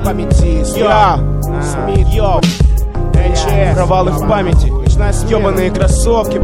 памяти. Смит, провалы в памяти. Ёбаные кроссовки,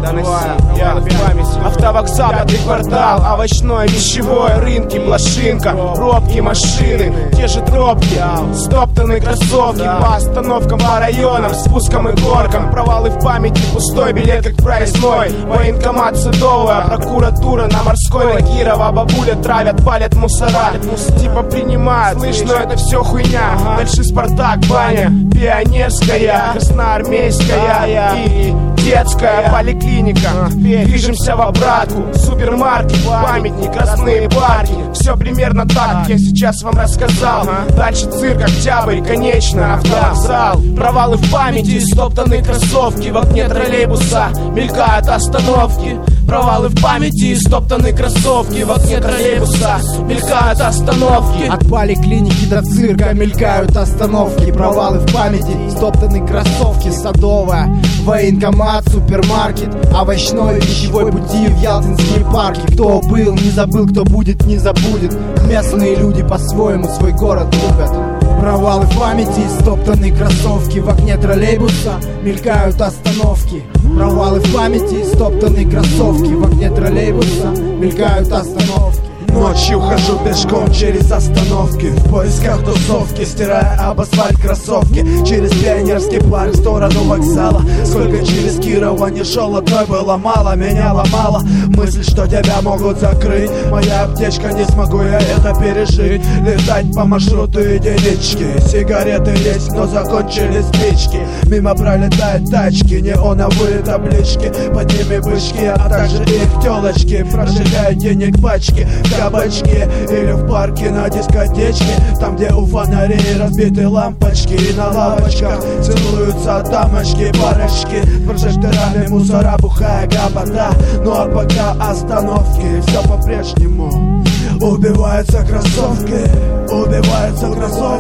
провалы в памяти. Автовокзал, 5-й квартал, овощное, вещевое, рынки, блошинка, пробки, машины, те же тропки, стоптанные кроссовки по остановкам, по районам, спускам и горкам. Провалы в памяти, пустой билет как проездной, военкомат Садовая, прокуратура на Морской, на Кирова, бабуля травят, палят мусора, типа принимают, слышь, но это все хуйня. Дальше Спартак, баня, Пионерская, Красноармейская и детская поликлиника. Движемся в обратку, супермаркет, памятник, красные парки. Все примерно так, как я сейчас вам рассказал. Дальше цирк, Октябрь, конечно, автовокзал. Провалы в памяти, стоптанные кроссовки. В окне троллейбуса мелькают остановки. Провалы в памяти, стоптанные кроссовки. В окне троллейбуса мелькают остановки. От поликлиники до цирка мелькают остановки. Провалы в памяти, стоптанные кроссовки. Садовая, военкомат, супермаркет, овощной, вещевой пути в Ялтинские парки. Кто был, не забыл, кто будет, не забудет. Местные люди по-своему свой город любят. Провалы в памяти, стоптанные кроссовки. В окне троллейбуса мелькают остановки. Провалы в памяти, стоптанные кроссовки. В окне троллейбуса мелькают остановки. Ночью хожу пешком через остановки, в поисках тусовки, стирая об асфальт кроссовки. Через Пионерский парк в сторону вокзала. Сколько через Кирова не шел, одной было мало. Меня ломала мысль, что тебя могут закрыть. Моя аптечка, не смогу я это пережить. Летать по маршруту единички. Сигареты есть, но закончились спички. Мимо пролетают тачки, неоновые таблички. Под ними вышки, а также их телочки. Прожигают денег пачки в кабачке или в парке на дискотечке. Там, где у фонарей разбиты лампочки. И на лавочках целуются дамочки, парочки. Прожекторами мусора, бухая гопота. Ну а пока остановки, все по-прежнему. Убиваются кроссовки, убиваются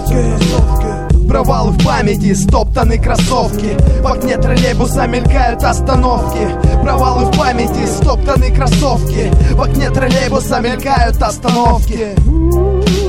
кроссовки. Провалы в памяти, стоптанные кроссовки. В окне троллейбуса мелькают остановки. Провалы в памяти, стоптанные кроссовки. В окне троллейбуса мелькают остановки.